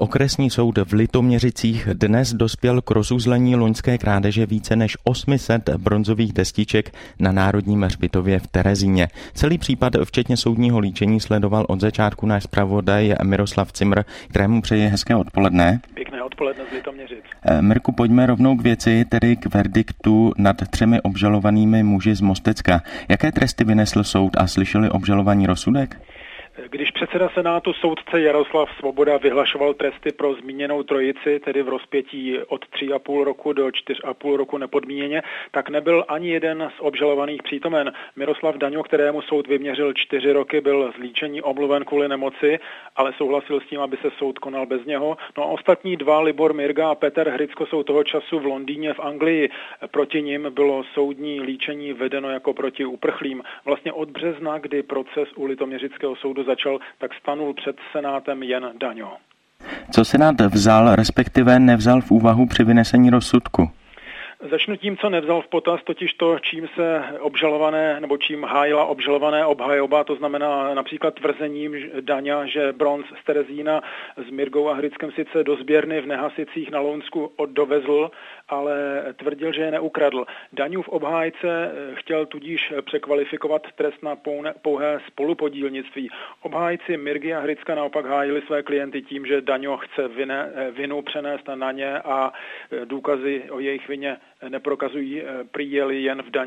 Okresní soud v Litoměřicích dnes dospěl k rozuzlení loňské krádeže více než 800 bronzových destiček na Národním hřbitově v Terezíně. Celý případ, včetně soudního líčení, sledoval od začátku náš zpravodaj Miroslav Cimr, kterému přeji hezké odpoledne. Pěkné odpoledne z Litoměřic. Mirku, pojďme rovnou k věci, tedy k verdiktu nad 3 obžalovanými muži z Mostecka. Jaké tresty vynesl soud a slyšeli obžalovaní rozsudek? Když předseda Senátu soudce Jaroslav Svoboda vyhlašoval tresty pro zmíněnou trojici, tedy v rozpětí od 3,5 roku do 4,5 roku nepodmíněně, tak nebyl ani jeden z obžalovaných přítomen. Miroslav Daňo, kterému soud vyměřil 4 roky, byl z líčení omluven kvůli nemoci, ale souhlasil s tím, aby se soud konal bez něho. No a ostatní dva, Libor Mirga a Petr Hrycko, jsou toho času v Londýně v Anglii. Proti nim bylo soudní líčení vedeno jako proti uprchlým. Vlastně od března, kdy proces u Litoměřického soudu začal, tak stanul před Senátem jen Daňo. Co Senát vzal, respektive nevzal v úvahu při vynesení rozsudku? Začnu tím, co nevzal v potaz, totiž to, čím se obžalované nebo čím hájila obžalované obhajoba, to znamená například tvrzením Daňa, že bronz z Terezína s Mirgou a Hryckem sice do sběrny v Nehasicích na Lounsku dovezl, ale tvrdil, že je neukradl. Daňův obhájce chtěl tudíž překvalifikovat trest na pouhé spolupodílnictví. Obhájci Mirgy a Hrycka naopak hájili své klienty tím, že Daňo chce vinu přenést na ně a důkazy o jejich vině neprokazují, přijeli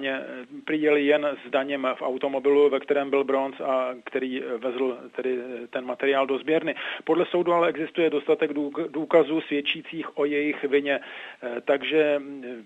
jen s Daněm v automobilu, ve kterém byl bronz a který vezl tedy ten materiál do sběrny. Podle soudu ale existuje dostatek důkazů svědčících o jejich vině, takže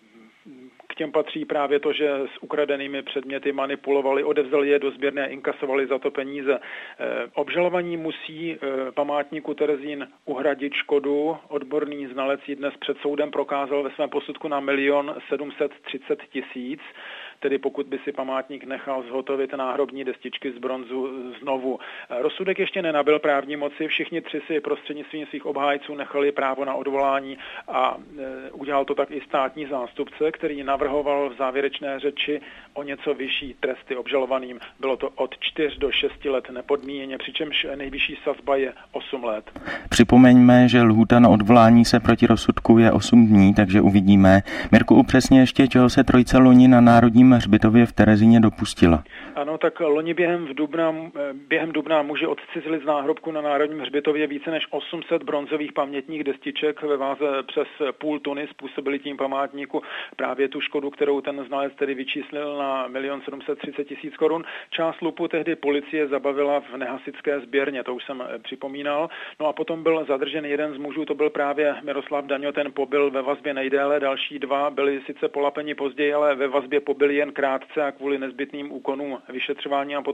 k těm patří právě to, že s ukradenými předměty manipulovali, odevzali je do sběrny a inkasovali za to peníze. Obžalovaní musí památníku Terezín uhradit škodu. Odborný znalec ji dnes před soudem prokázal ve svém posudku na 1 730 000. Tedy pokud by si památník nechal zhotovit náhrobní destičky z bronzu znovu. Rozsudek ještě nenabyl právní moci, všichni 3 si prostřednictvím svých obhájců nechali právo na odvolání a udělal to tak i státní zástupce, který navrhoval v závěrečné řeči o něco vyšší tresty obžalovaným. Bylo to od 4 do 6 let nepodmíněně, přičemž nejvyšší sazba je 8 let. Připomeňme, že lhůta na odvolání se proti rozsudku je 8 dní, takže uvidíme. Mirku, upřesně ještě, čeho se trojice loni na Národním hřbitově v Terezíně dopustila. Ano, tak loni během dubna muži odcizili z náhrobku na Národním hřbitově více než 800 bronzových pamětních destiček ve váze přes půl tuny, způsobili tím památníku právě tu škodu, kterou ten znalec tedy vyčíslil na 1 730 000 korun. Část lupu tehdy policie zabavila v Nehasické sběrně, to už jsem připomínal. No a potom byl zadržen jeden z mužů, to byl právě Miroslav Daňo, ten pobyl ve vazbě nejdéle, další 2 byli sice polapeni později, ale ve vazbě pobyli jen krátce a kvůli nezbytným úkonům vyšetřování a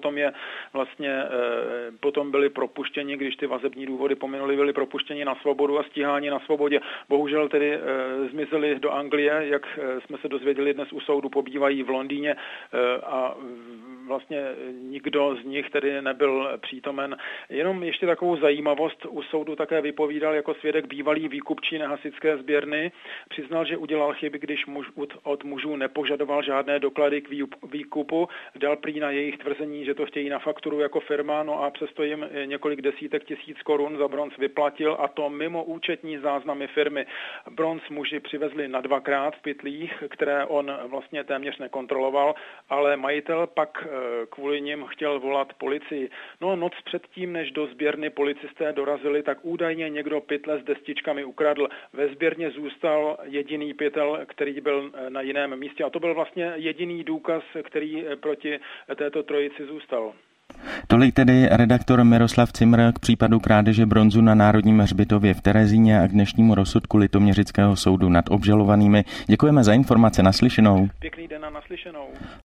potom byli propuštěni, když ty vazební důvody pominuly, byli propuštěni na svobodu a stíháni na svobodě. Bohužel tedy zmizeli do Anglie, jak jsme se dozvěděli dnes u soudu, pobývají v Londýně a vlastně nikdo z nich tedy nebyl přítomen. Jenom ještě takovou zajímavost, u soudu také vypovídal jako svědek bývalý výkupčí Nehasické sběrny. Přiznal, že udělal chyby, když od mužů nepožadoval žádné doklady k výkupu, dal prý na jejich tvrzení, že to chtějí na fakturu jako firma, no a přesto jim několik desítek tisíc korun za bronz vyplatil, a to mimo účetní záznamy firmy. Bronz muži přivezli na 2krát v pytlích, které on vlastně téměř nekontroloval, ale majitel pak kvůli nim chtěl volat policii. No noc předtím, než do sběrny policisté dorazili, tak údajně někdo pytle s destičkami ukradl. Ve sběrně zůstal jediný pytel, který byl na jiném místě, a to byl vlastně jediný důkaz, který proti této trojici zůstal. Tolik tedy redaktor Miroslav Cimr k případu krádeže bronzu na Národním hřbitově v Terezíně a k dnešnímu rozsudku Litoměřického soudu nad obžalovanými. Děkujeme za informace, naslyšenou. Pěkný den a naslyšenou.